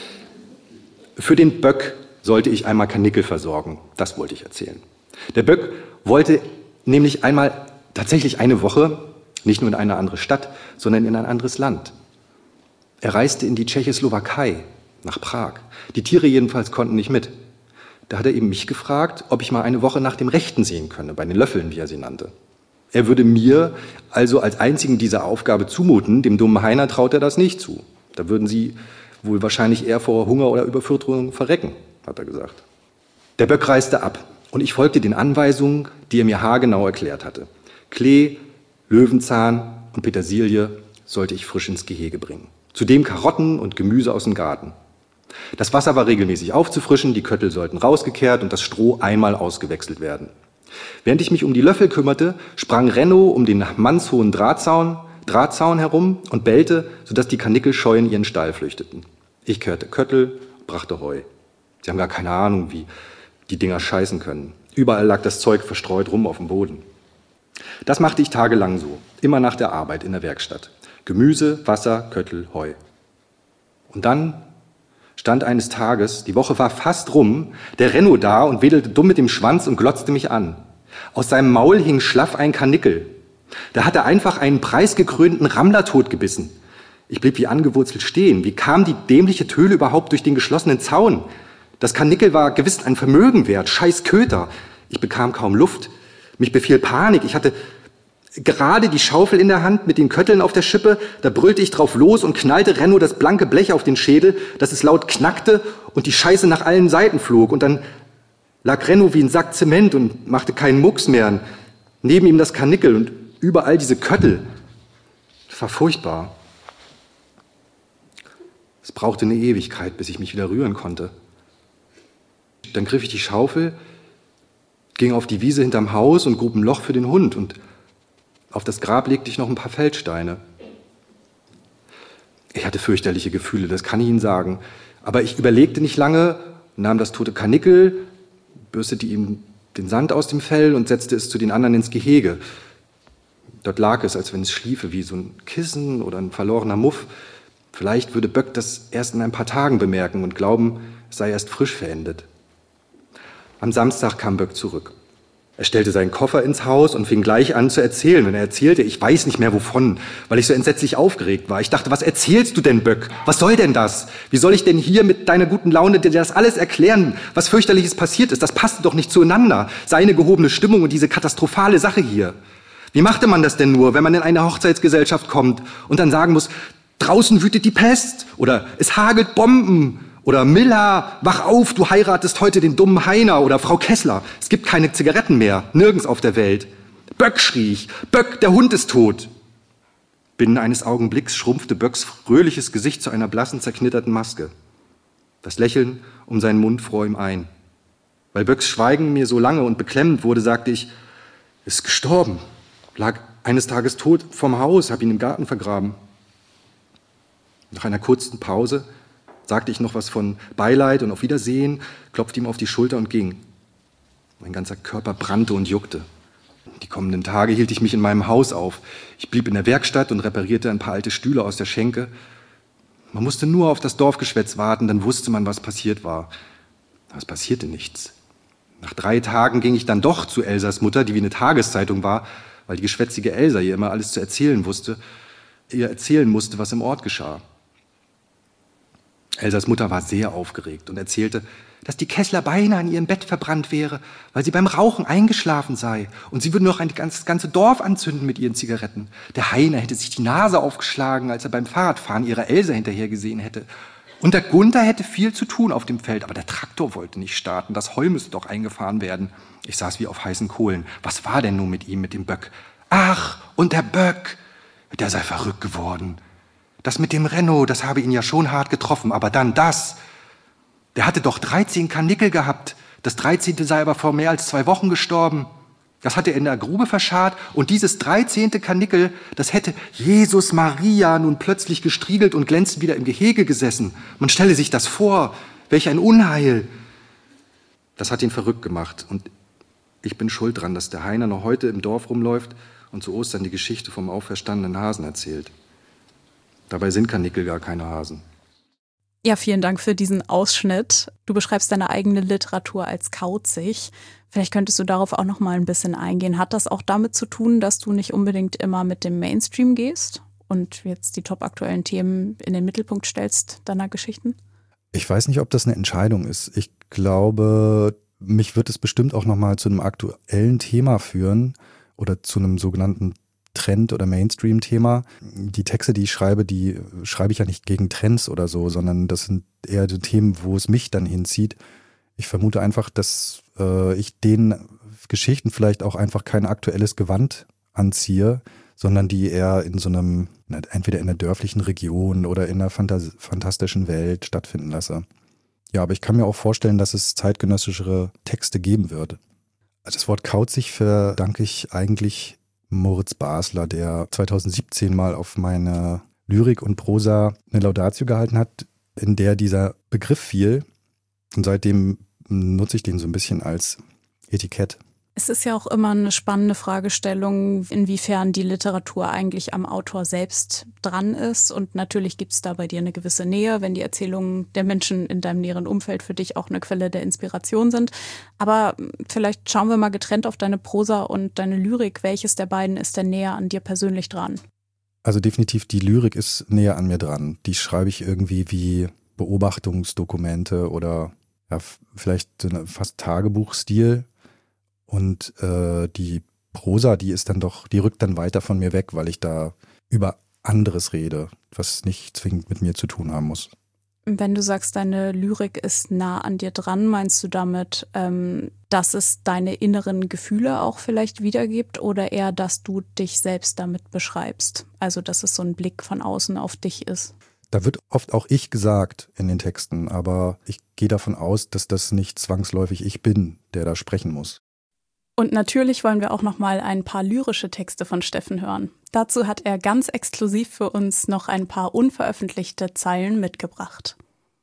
Speaker 4: Für den Böck sollte ich einmal Karnickel versorgen. Das wollte ich erzählen. Der Böck wollte nämlich einmal tatsächlich eine Woche, nicht nur in eine andere Stadt, sondern in ein anderes Land. Er reiste in die Tschechoslowakei, nach Prag. Die Tiere jedenfalls konnten nicht mit. Da hat er eben mich gefragt, ob ich mal eine Woche nach dem Rechten sehen könne, bei den Löffeln, wie er sie nannte. Er würde mir also als einzigen diese Aufgabe zumuten, dem dummen Heiner traut er das nicht zu. Da würden sie wohl wahrscheinlich eher vor Hunger oder Überfütterung verrecken, hat er gesagt. Der Böck reiste ab und ich folgte den Anweisungen, die er mir haargenau erklärt hatte. Klee, Löwenzahn und Petersilie sollte ich frisch ins Gehege bringen. Zudem Karotten und Gemüse aus dem Garten. Das Wasser war regelmäßig aufzufrischen, die Köttel sollten rausgekehrt und das Stroh einmal ausgewechselt werden. Während ich mich um die Löffel kümmerte, sprang Renno um den mannshohen Drahtzaun, Drahtzaun herum und bellte, sodass die Karnickel scheu in ihren Stall flüchteten. Ich kehrte Köttel, brachte Heu. Sie haben gar keine Ahnung, wie die Dinger scheißen können. Überall lag das Zeug verstreut rum auf dem Boden. Das machte ich tagelang so, immer nach der Arbeit in der Werkstatt. Gemüse, Wasser, Köttel, Heu. Und dann stand eines Tages, die Woche war fast rum, der Renno da und wedelte dumm mit dem Schwanz und glotzte mich an. Aus seinem Maul hing schlaff ein Karnickel. Da hat er einfach einen preisgekrönten Rammler totgebissen. Ich blieb wie angewurzelt stehen. Wie kam die dämliche Töle überhaupt durch den geschlossenen Zaun? Das Karnickel war gewiss ein Vermögen wert, scheiß Köter. Ich bekam kaum Luft. Mich befiel Panik. Ich hatte gerade die Schaufel in der Hand mit den Kötteln auf der Schippe. Da brüllte ich drauf los und knallte Renno das blanke Blech auf den Schädel, dass es laut knackte und die Scheiße nach allen Seiten flog. Und dann lag Renno wie ein Sack Zement und machte keinen Mucks mehr. Neben ihm das Karnickel und überall diese Köttel. Das war furchtbar. Es brauchte eine Ewigkeit, bis ich mich wieder rühren konnte. Dann griff ich die Schaufel, ging auf die Wiese hinterm Haus und grub ein Loch für den Hund. Und auf das Grab legte ich noch ein paar Feldsteine. Ich hatte fürchterliche Gefühle, das kann ich Ihnen sagen. Aber ich überlegte nicht lange, nahm das tote Karnickel, bürstete ihm den Sand aus dem Fell und setzte es zu den anderen ins Gehege. Dort lag es, als wenn es schliefe, wie so ein Kissen oder ein verlorener Muff. Vielleicht würde Böck das erst in ein paar Tagen bemerken und glauben, es sei erst frisch verendet. Am Samstag kam Böck zurück. Er stellte seinen Koffer ins Haus und fing gleich an zu erzählen. Und er erzählte, ich weiß nicht mehr wovon, weil ich so entsetzlich aufgeregt war. Ich dachte, was erzählst du denn, Böck? Was soll denn das? Wie soll ich denn hier mit deiner guten Laune dir das alles erklären, was fürchterliches passiert ist? Das passte doch nicht zueinander. Seine gehobene Stimmung und diese katastrophale Sache hier. Wie machte man das denn nur, wenn man in eine Hochzeitsgesellschaft kommt und dann sagen muss, draußen wütet die Pest oder es hagelt Bomben? Oder Miller, wach auf, du heiratest heute den dummen Heiner. Oder Frau Kessler, es gibt keine Zigaretten mehr, nirgends auf der Welt. Böck, schrie ich, Böck, der Hund ist tot. Binnen eines Augenblicks schrumpfte Böcks fröhliches Gesicht zu einer blassen, zerknitterten Maske. Das Lächeln um seinen Mund fror ihm ein. Weil Böcks Schweigen mir so lange und beklemmend wurde, sagte ich, ist gestorben, lag eines Tages tot vorm Haus, hab ihn im Garten vergraben. Nach einer kurzen Pause sagte ich noch was von Beileid und auf Wiedersehen, klopfte ihm auf die Schulter und ging. Mein ganzer Körper brannte und juckte. Die kommenden Tage hielt ich mich in meinem Haus auf. Ich blieb in der Werkstatt und reparierte ein paar alte Stühle aus der Schenke. Man musste nur auf das Dorfgeschwätz warten, dann wusste man, was passiert war. Aber es passierte nichts. Nach drei Tagen ging ich dann doch zu Elsas Mutter, die wie eine Tageszeitung war, weil die geschwätzige Elsa ihr immer alles zu erzählen wusste, ihr erzählen musste, was im Ort geschah. Elsas Mutter war sehr aufgeregt und erzählte, dass die Kessler beinahe in ihrem Bett verbrannt wäre, weil sie beim Rauchen eingeschlafen sei. Und sie würde noch ein das ganze Dorf anzünden mit ihren Zigaretten. Der Heiner hätte sich die Nase aufgeschlagen, als er beim Fahrradfahren ihrer Elsa hinterher gesehen hätte. Und der Gunther hätte viel zu tun auf dem Feld, aber der Traktor wollte nicht starten. Das Heu müsste doch eingefahren werden. Ich saß wie auf heißen Kohlen. Was war denn nun mit ihm, mit dem Böck? Ach, und der Böck, der sei verrückt geworden. Das mit dem Renno, das habe ihn ja schon hart getroffen, aber dann das. Der hatte doch dreizehn Karnickel gehabt, Das dreizehnte sei aber vor mehr als zwei Wochen gestorben. Das hatte er in der Grube verscharrt. Und dieses dreizehnte Karnickel, das hätte Jesus Maria nun plötzlich gestriegelt und glänzend wieder im Gehege gesessen. Man stelle sich das vor. Welch ein Unheil. Das hat ihn verrückt gemacht. Und ich bin schuld dran, dass der Heiner noch heute im Dorf rumläuft und zu Ostern die Geschichte vom auferstandenen Hasen erzählt. Dabei sind Karnickel gar keine Hasen.
Speaker 3: Ja, vielen Dank für diesen Ausschnitt. Du beschreibst deine eigene Literatur als kauzig. Vielleicht könntest du darauf auch noch mal ein bisschen eingehen. Hat das auch damit zu tun, dass du nicht unbedingt immer mit dem Mainstream gehst und jetzt die topaktuellen Themen in den Mittelpunkt stellst deiner Geschichten?
Speaker 1: Ich weiß nicht, ob das eine Entscheidung ist. Ich glaube, mich wird es bestimmt auch noch mal zu einem aktuellen Thema führen oder zu einem sogenannten Trend- oder Mainstream-Thema. Die Texte, die ich schreibe, die schreibe ich ja nicht gegen Trends oder so, sondern das sind eher die Themen, wo es mich dann hinzieht. Ich vermute einfach, dass äh, ich den Geschichten vielleicht auch einfach kein aktuelles Gewand anziehe, sondern die eher in so einem, entweder in einer dörflichen Region oder in einer Fantas- fantastischen Welt stattfinden lasse. Ja, aber ich kann mir auch vorstellen, dass es zeitgenössischere Texte geben wird. Also das Wort kauzig verdanke ich eigentlich Moritz Basler, der zweitausendsiebzehn mal auf meine Lyrik und Prosa eine Laudatio gehalten hat, in der dieser Begriff fiel. Und seitdem nutze ich den so ein bisschen als Etikett.
Speaker 3: Es ist ja auch immer eine spannende Fragestellung, inwiefern die Literatur eigentlich am Autor selbst dran ist. Und natürlich gibt es da bei dir eine gewisse Nähe, wenn die Erzählungen der Menschen in deinem näheren Umfeld für dich auch eine Quelle der Inspiration sind. Aber vielleicht schauen wir mal getrennt auf deine Prosa und deine Lyrik. Welches der beiden ist denn näher an dir persönlich dran?
Speaker 1: Also definitiv die Lyrik ist näher an mir dran. Die schreibe ich irgendwie wie Beobachtungsdokumente oder ja, vielleicht so eine fast Tagebuchstil. Und äh, die Prosa, die ist dann doch, die rückt dann weiter von mir weg, weil ich da über anderes rede, was nicht zwingend mit mir zu tun haben muss.
Speaker 3: Wenn du sagst, deine Lyrik ist nah an dir dran, meinst du damit, ähm, dass es deine inneren Gefühle auch vielleicht wiedergibt oder eher, dass du dich selbst damit beschreibst? Also, dass es so ein Blick von außen auf dich ist?
Speaker 1: Da wird oft auch ich gesagt in den Texten, aber ich gehe davon aus, dass das nicht zwangsläufig ich bin, der da sprechen muss.
Speaker 3: Und natürlich wollen wir auch noch mal ein paar lyrische Texte von Steffen hören. Dazu hat er ganz exklusiv für uns noch ein paar unveröffentlichte Zeilen mitgebracht.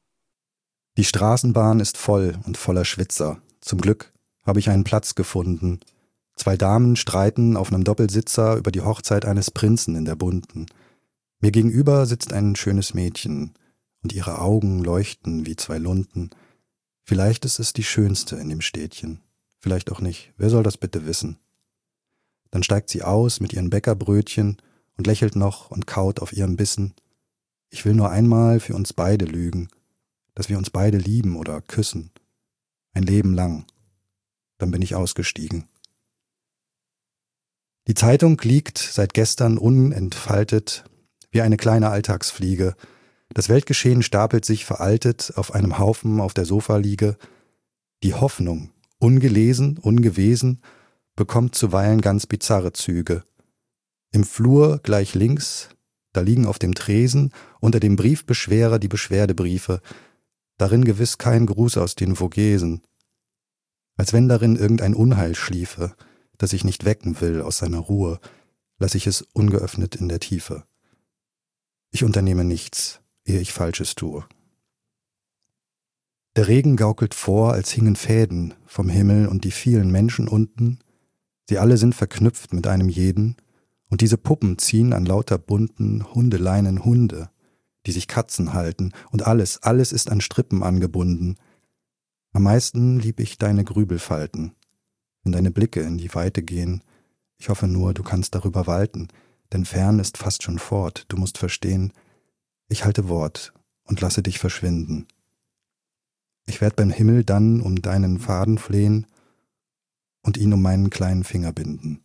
Speaker 1: Die Straßenbahn ist voll und voller Schwitzer. Zum Glück habe ich einen Platz gefunden. Zwei Damen streiten auf einem Doppelsitzer über die Hochzeit eines Prinzen in der Bunten. Mir gegenüber sitzt ein schönes Mädchen und ihre Augen leuchten wie zwei Lunten. Vielleicht ist es die schönste in dem Städtchen. Vielleicht auch nicht. Wer soll das bitte wissen? Dann steigt sie aus mit ihren Bäckerbrötchen und lächelt noch und kaut auf ihrem Bissen. Ich will nur einmal für uns beide lügen, dass wir uns beide lieben oder küssen. Ein Leben lang. Dann bin ich ausgestiegen. Die Zeitung liegt seit gestern unentfaltet wie eine kleine Alltagsfliege. Das Weltgeschehen stapelt sich veraltet auf einem Haufen auf der Sofaliege. Die Hoffnung, ungelesen, ungewesen, bekommt zuweilen ganz bizarre Züge. Im Flur gleich links, da liegen auf dem Tresen unter dem Briefbeschwerer die Beschwerdebriefe, darin gewiss kein Gruß aus den Vogesen, als wenn darin irgendein Unheil schliefe, das ich nicht wecken will aus seiner Ruhe, lass ich es ungeöffnet in der Tiefe. Ich unternehme nichts, ehe ich Falsches tue. Der Regen gaukelt vor, als hingen Fäden vom Himmel und die vielen Menschen unten, sie alle sind verknüpft mit einem jeden, und diese Puppen ziehen an lauter bunten Hundeleinen Hunde, die sich Katzen halten, und alles, alles ist an Strippen angebunden. Am meisten lieb ich deine Grübelfalten, wenn deine Blicke in die Weite gehen. Ich hoffe nur, du kannst darüber walten, denn fern ist fast schon fort, du musst verstehen, ich halte Wort und lasse dich verschwinden. Ich werd beim Himmel dann um deinen Faden flehen und ihn um meinen kleinen Finger binden.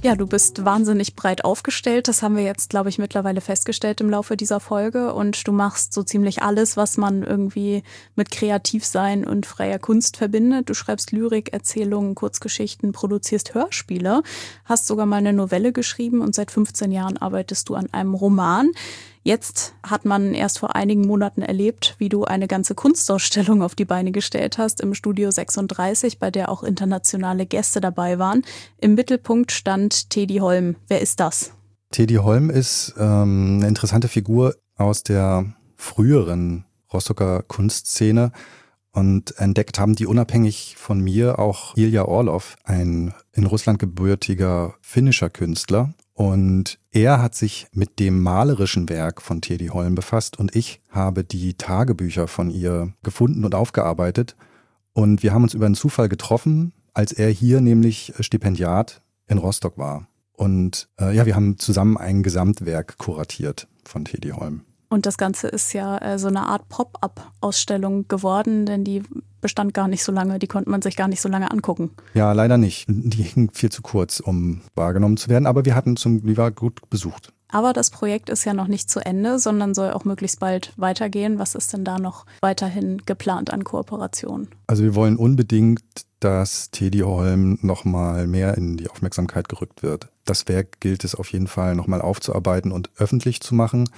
Speaker 3: Ja, du bist wahnsinnig breit aufgestellt. Das haben wir jetzt, glaube ich, mittlerweile festgestellt im Laufe dieser Folge. Und du machst so ziemlich alles, was man irgendwie mit Kreativsein und freier Kunst verbindet. Du schreibst Lyrik, Erzählungen, Kurzgeschichten, produzierst Hörspiele, hast sogar mal eine Novelle geschrieben und seit fünfzehn Jahren arbeitest du an einem Roman. Jetzt hat man erst vor einigen Monaten erlebt, wie du eine ganze Kunstausstellung auf die Beine gestellt hast im Studio sechsunddreißig, bei der auch internationale Gäste dabei waren. Im Mittelpunkt stand Tedi Holm. Wer ist das?
Speaker 1: Tedi Holm ist ähm, eine interessante Figur aus der früheren Rostocker Kunstszene. Und entdeckt haben die unabhängig von mir auch Ilja Orlov, ein in Russland gebürtiger finnischer Künstler. Und er hat sich mit dem malerischen Werk von Tedi Holm befasst und ich habe die Tagebücher von ihr gefunden und aufgearbeitet. Und wir haben uns über einen Zufall getroffen, als er hier nämlich Stipendiat in Rostock war. Und äh, ja, wir haben zusammen ein Gesamtwerk kuratiert von Tedi Holm.
Speaker 3: Und das Ganze ist ja äh, so eine Art Pop-up-Ausstellung geworden, denn die bestand gar nicht so lange, die konnte man sich gar nicht so lange angucken.
Speaker 1: Ja, leider nicht. Die hingen viel zu kurz, um wahrgenommen zu werden, aber wir hatten zum, die war gut besucht.
Speaker 3: Aber das Projekt ist ja noch nicht zu Ende, sondern soll auch möglichst bald weitergehen. Was ist denn da noch weiterhin geplant an Kooperation?
Speaker 1: Also wir wollen unbedingt, dass Tedi Holm nochmal mehr in die Aufmerksamkeit gerückt wird. Das Werk gilt es auf jeden Fall nochmal aufzuarbeiten und öffentlich zu machen.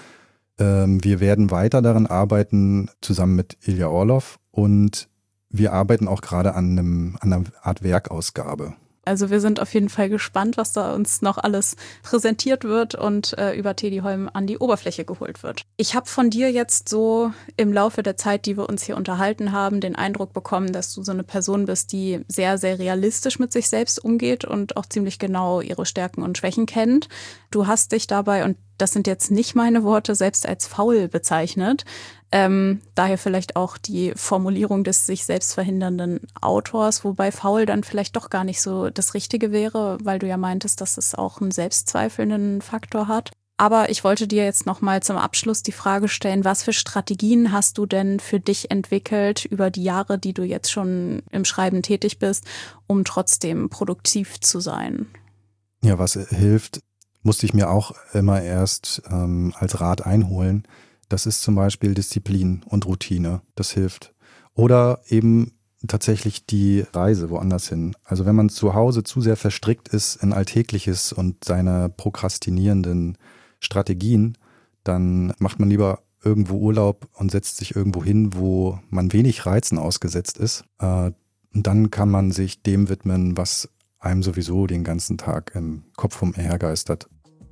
Speaker 1: Wir werden weiter daran arbeiten, zusammen mit Ilja Orlov, und wir arbeiten auch gerade an, einem, an einer Art Werkausgabe.
Speaker 3: Also wir sind auf jeden Fall gespannt, was da uns noch alles präsentiert wird und äh, über Tedi Holm an die Oberfläche geholt wird. Ich habe von dir jetzt so im Laufe der Zeit, die wir uns hier unterhalten haben, den Eindruck bekommen, dass du so eine Person bist, die sehr, sehr realistisch mit sich selbst umgeht und auch ziemlich genau ihre Stärken und Schwächen kennt. Du hast dich dabei, und das sind jetzt nicht meine Worte, selbst als faul bezeichnet. Ähm, daher vielleicht auch die Formulierung des sich selbst verhindernden Autors, wobei faul dann vielleicht doch gar nicht so das Richtige wäre, weil du ja meintest, dass es auch einen selbstzweifelnden Faktor hat. Aber ich wollte dir jetzt nochmal zum Abschluss die Frage stellen, was für Strategien hast du denn für dich entwickelt über die Jahre, die du jetzt schon im Schreiben tätig bist, um trotzdem produktiv zu sein?
Speaker 1: Ja, was hilft, musste ich mir auch immer erst ähm, als Rat einholen. Das ist zum Beispiel Disziplin und Routine. Das hilft. Oder eben tatsächlich die Reise woanders hin. Also wenn man zu Hause zu sehr verstrickt ist in Alltägliches und seine prokrastinierenden Strategien, dann macht man lieber irgendwo Urlaub und setzt sich irgendwo hin, wo man wenig Reizen ausgesetzt ist. Und dann kann man sich dem widmen, was einem sowieso den ganzen Tag im Kopf umhergeistert.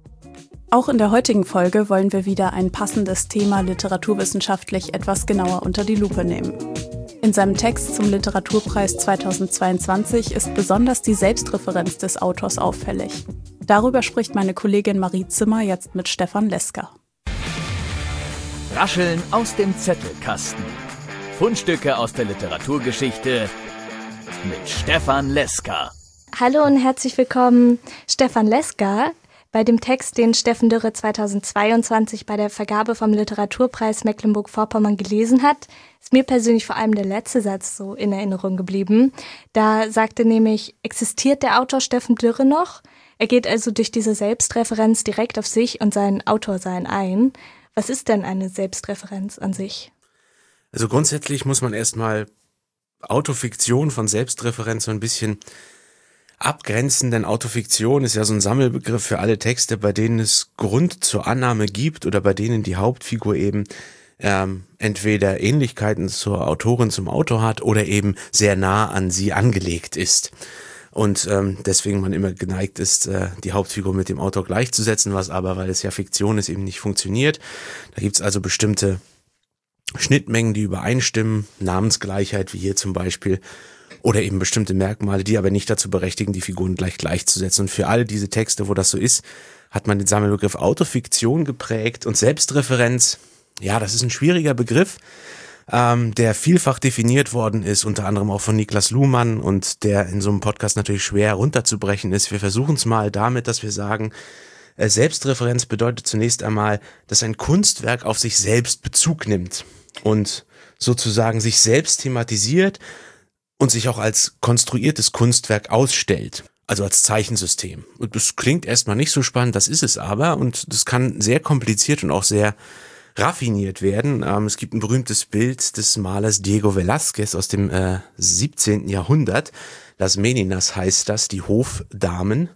Speaker 3: Auch in der heutigen Folge wollen wir wieder ein passendes Thema literaturwissenschaftlich etwas genauer unter die Lupe nehmen. In seinem Text zum Literaturpreis zweitausendzweiundzwanzig ist besonders die Selbstreferenz des Autors auffällig. Darüber spricht meine Kollegin Marie Zimmer jetzt mit Stefan Leska.
Speaker 5: Rascheln aus dem Zettelkasten. Fundstücke aus der Literaturgeschichte mit Stefan Leska.
Speaker 6: Hallo und herzlich willkommen, Stefan Leska. Bei dem Text, den Steffen Dürre zweitausendzweiundzwanzig bei der Vergabe vom Literaturpreis Mecklenburg-Vorpommern gelesen hat, ist mir persönlich vor allem der letzte Satz so in Erinnerung geblieben. Da sagte nämlich, existiert der Autor Steffen Dürre noch? Er geht also durch diese Selbstreferenz direkt auf sich und sein Autorsein ein. Was ist denn eine Selbstreferenz an sich?
Speaker 7: Also grundsätzlich muss man erstmal Autofiktion von Selbstreferenz so ein bisschen abgrenzen, denn Autofiktion ist ja so ein Sammelbegriff für alle Texte, bei denen es Grund zur Annahme gibt oder bei denen die Hauptfigur eben ähm, entweder Ähnlichkeiten zur Autorin, zum Autor hat oder eben sehr nah an sie angelegt ist. Und ähm, deswegen man immer geneigt ist, äh, die Hauptfigur mit dem Autor gleichzusetzen, was aber, weil es ja Fiktion ist, eben nicht funktioniert. Da gibt's also bestimmte Schnittmengen, die übereinstimmen, Namensgleichheit, wie hier zum Beispiel, oder eben bestimmte Merkmale, die aber nicht dazu berechtigen, die Figuren gleich gleichzusetzen. Und für alle diese Texte, wo das so ist, hat man den Sammelbegriff Autofiktion geprägt und Selbstreferenz. Ja, das ist ein schwieriger Begriff, ähm, der vielfach definiert worden ist, unter anderem auch von Niklas Luhmann und der in so einem Podcast natürlich schwer runterzubrechen ist. Wir versuchen es mal damit, dass wir sagen, äh, Selbstreferenz bedeutet zunächst einmal, dass ein Kunstwerk auf sich selbst Bezug nimmt und sozusagen sich selbst thematisiert und sich auch als konstruiertes Kunstwerk ausstellt. also als Zeichensystem. Und das klingt erstmal nicht so spannend, das ist es aber. Und das kann sehr kompliziert und auch sehr raffiniert werden. Ähm, es gibt ein berühmtes Bild des Malers Diego Velázquez aus dem äh, siebzehnten Jahrhundert. Las Meninas heißt das, die Hofdamen.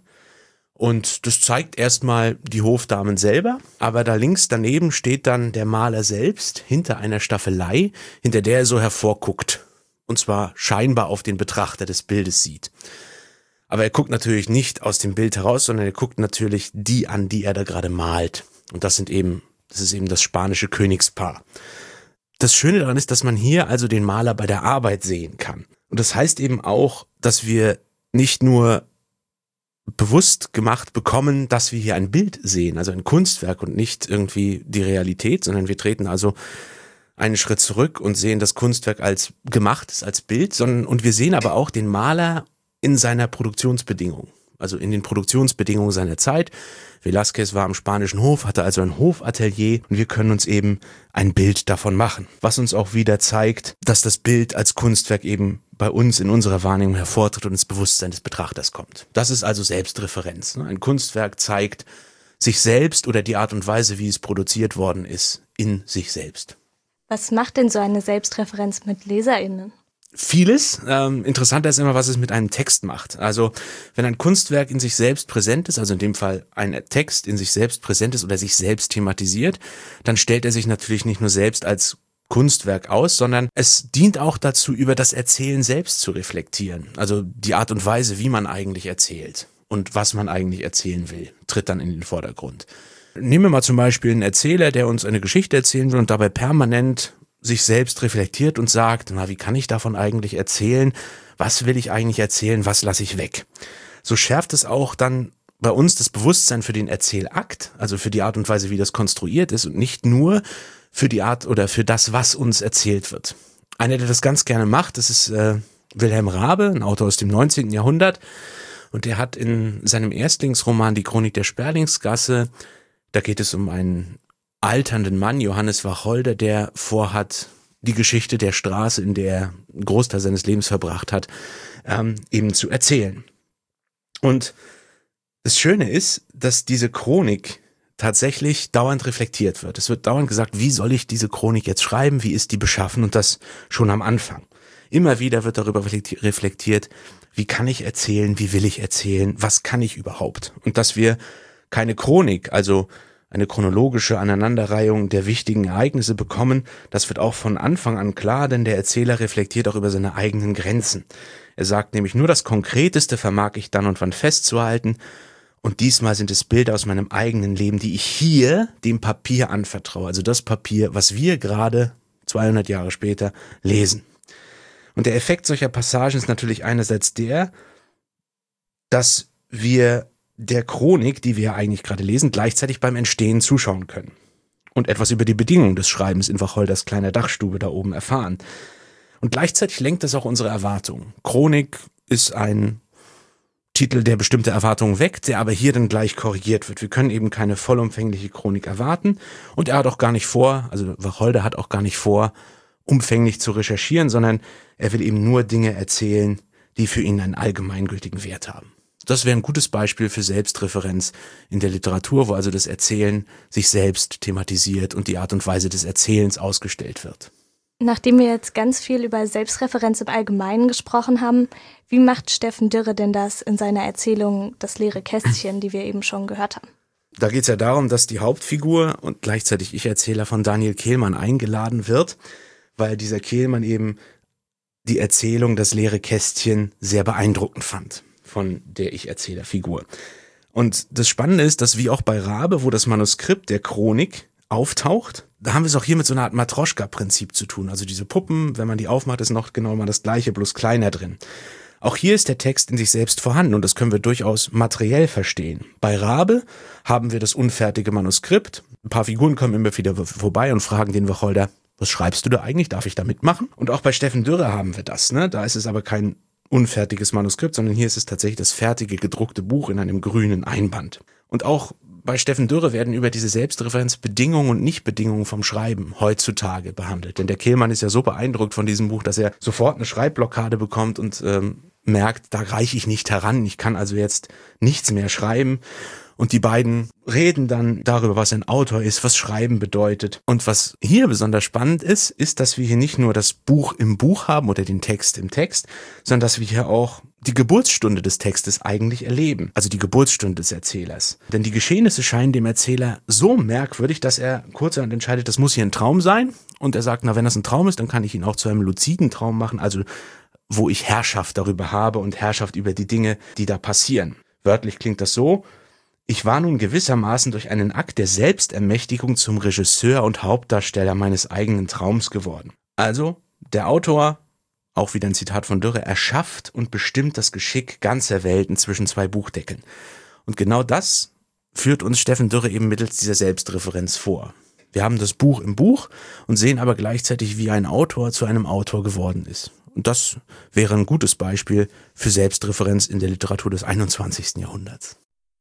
Speaker 7: Und das zeigt erstmal die Hofdamen selber, aber da links daneben steht dann der Maler selbst hinter einer Staffelei, hinter der er so hervorguckt. Und zwar scheinbar auf den Betrachter des Bildes sieht. Aber er guckt natürlich nicht aus dem Bild heraus, sondern er guckt natürlich die an, die er da gerade malt. Und das sind eben, das ist eben das spanische Königspaar. Das Schöne daran ist, dass man hier also den Maler bei der Arbeit sehen kann. Und das heißt eben auch, dass wir nicht nur bewusst gemacht bekommen, dass wir hier ein Bild sehen, also ein Kunstwerk und nicht irgendwie die Realität, sondern wir treten also einen Schritt zurück und sehen das Kunstwerk als gemachtes, als Bild, sondern und wir sehen aber auch den Maler in seiner Produktionsbedingung, also in den Produktionsbedingungen seiner Zeit. Velázquez war am spanischen Hof, hatte also ein Hofatelier und wir können uns eben ein Bild davon machen, was uns auch wieder zeigt, dass das Bild als Kunstwerk eben bei uns in unserer Wahrnehmung hervortritt und ins Bewusstsein des Betrachters kommt. Das ist also Selbstreferenz. Ein Kunstwerk zeigt sich selbst oder die Art und Weise, wie es produziert worden ist, in sich selbst.
Speaker 6: Was macht denn so eine Selbstreferenz mit LeserInnen?
Speaker 7: Vieles. Ähm, interessanter ist immer, was es mit einem Text macht. Also wenn ein Kunstwerk in sich selbst präsent ist, also in dem Fall ein Text in sich selbst präsent ist oder sich selbst thematisiert, dann stellt er sich natürlich nicht nur selbst als Kunstwerk aus, sondern es dient auch dazu, über das Erzählen selbst zu reflektieren. Also die Art und Weise, wie man eigentlich erzählt und was man eigentlich erzählen will, tritt dann in den Vordergrund. Nehmen wir mal zum Beispiel einen Erzähler, der uns eine Geschichte erzählen will und dabei permanent sich selbst reflektiert und sagt, na, wie kann ich davon eigentlich erzählen? Was will ich eigentlich erzählen? Was lasse ich weg? So schärft es auch dann bei uns das Bewusstsein für den Erzählakt, also für die Art und Weise, wie das konstruiert ist und nicht nur für die Art oder für das, was uns erzählt wird. Einer, der das ganz gerne macht, das ist äh, Wilhelm Raabe, ein Autor aus dem neunzehnten Jahrhundert. Und der hat in seinem Erstlingsroman Die Chronik der Sperlingsgasse, da geht es um einen alternden Mann, Johannes Wacholder, der vorhat, die Geschichte der Straße, in der er einen Großteil seines Lebens verbracht hat, ähm, eben zu erzählen. Und das Schöne ist, dass diese Chronik tatsächlich dauernd reflektiert wird. Es wird dauernd gesagt, wie soll ich diese Chronik jetzt schreiben, wie ist die beschaffen und das schon am Anfang. Immer wieder wird darüber reflektiert, wie kann ich erzählen, wie will ich erzählen, was kann ich überhaupt. Und dass wir keine Chronik, also eine chronologische Aneinanderreihung der wichtigen Ereignisse bekommen, das wird auch von Anfang an klar, denn der Erzähler reflektiert auch über seine eigenen Grenzen. Er sagt nämlich, nur das Konkreteste vermag ich dann und wann festzuhalten und diesmal sind es Bilder aus meinem eigenen Leben, die ich hier dem Papier anvertraue, also das Papier, was wir gerade zweihundert Jahre später lesen. Und der Effekt solcher Passagen ist natürlich einerseits der, dass wir der Chronik, die wir eigentlich gerade lesen, gleichzeitig beim Entstehen zuschauen können und etwas über die Bedingungen des Schreibens in Wacholders kleiner Dachstube da oben erfahren. Und gleichzeitig lenkt das auch unsere Erwartungen. Chronik ist ein Titel, der bestimmte Erwartungen weckt, der aber hier dann gleich korrigiert wird. Wir können eben keine vollumfängliche Chronik erwarten und er hat auch gar nicht vor, also Wacholder hat auch gar nicht vor, umfänglich zu recherchieren, sondern er will eben nur Dinge erzählen, die für ihn einen allgemeingültigen Wert haben. Das wäre ein gutes Beispiel für Selbstreferenz in der Literatur, wo also das Erzählen sich selbst thematisiert und die Art und Weise des Erzählens ausgestellt wird.
Speaker 6: Nachdem wir jetzt ganz viel über Selbstreferenz im Allgemeinen gesprochen haben, wie macht Steffen Dürre denn das in seiner Erzählung Das leere Kästchen, die wir eben schon gehört haben?
Speaker 7: Da geht es ja darum, dass die Hauptfigur und gleichzeitig Ich-Erzähler von Daniel Kehlmann eingeladen wird, weil dieser Kehlmann eben die Erzählung Das leere Kästchen sehr beeindruckend fand von der Ich-Erzähler-Figur. Und das Spannende ist, dass wie auch bei Raabe, wo das Manuskript der Chronik auftaucht, da haben wir es auch hier mit so einer Art Matroschka-Prinzip zu tun. Also diese Puppen, wenn man die aufmacht, ist noch genau mal das gleiche, bloß kleiner drin. Auch hier ist der Text in sich selbst vorhanden und das können wir durchaus materiell verstehen. Bei Raabe haben wir das unfertige Manuskript. Ein paar Figuren kommen immer wieder vorbei und fragen den Wacholder, was schreibst du da eigentlich? Darf ich da mitmachen? Und auch bei Steffen Dürre haben wir das, ne? Da ist es aber kein unfertiges Manuskript, sondern hier ist es tatsächlich das fertige gedruckte Buch in einem grünen Einband. Und auch bei Steffen Dürre werden über diese Selbstreferenz Bedingungen und Nichtbedingungen vom Schreiben heutzutage behandelt. Denn der Kehlmann ist ja so beeindruckt von diesem Buch, dass er sofort eine Schreibblockade bekommt und ähm, merkt, da reiche ich nicht heran. Ich kann also jetzt nichts mehr schreiben. Und die beiden reden dann darüber, was ein Autor ist, was Schreiben bedeutet. Und was hier besonders spannend ist, ist, dass wir hier nicht nur das Buch im Buch haben oder den Text im Text, sondern dass wir hier auch die Geburtsstunde des Textes eigentlich erleben. Also die Geburtsstunde des Erzählers. Denn die Geschehnisse scheinen dem Erzähler so merkwürdig, dass er kurzerhand entscheidet, das muss hier ein Traum sein. Und er sagt, na, wenn das ein Traum ist, dann kann ich ihn auch zu einem luziden Traum machen. Also wo ich Herrschaft darüber habe und Herrschaft über die Dinge, die da passieren. Wörtlich klingt das so: Ich war nun gewissermaßen durch einen Akt der Selbstermächtigung zum Regisseur und Hauptdarsteller meines eigenen Traums geworden. Also, der Autor, auch wieder ein Zitat von Dürre, erschafft und bestimmt das Geschick ganzer Welten zwischen zwei Buchdeckeln. Und genau das führt uns Steffen Dürre eben mittels dieser Selbstreferenz vor. Wir haben das Buch im Buch und sehen aber gleichzeitig, wie ein Autor zu einem Autor geworden ist. Und das wäre ein gutes Beispiel für Selbstreferenz in der Literatur des einundzwanzigsten Jahrhunderts.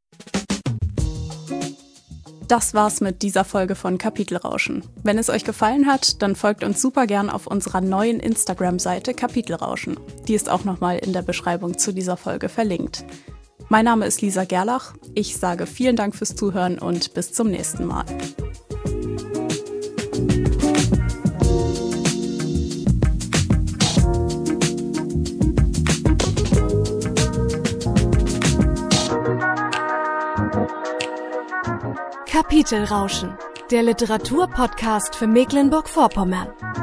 Speaker 3: Das war's mit dieser Folge von Kapitelrauschen. Wenn es euch gefallen hat, dann folgt uns super gern auf unserer neuen Instagram-Seite Kapitelrauschen. Die ist auch nochmal in der Beschreibung zu dieser Folge verlinkt. Mein Name ist Lisa Gerlach. Ich sage vielen Dank fürs Zuhören und bis zum nächsten Mal.
Speaker 2: Kapitelrauschen, der Literaturpodcast für Mecklenburg-Vorpommern.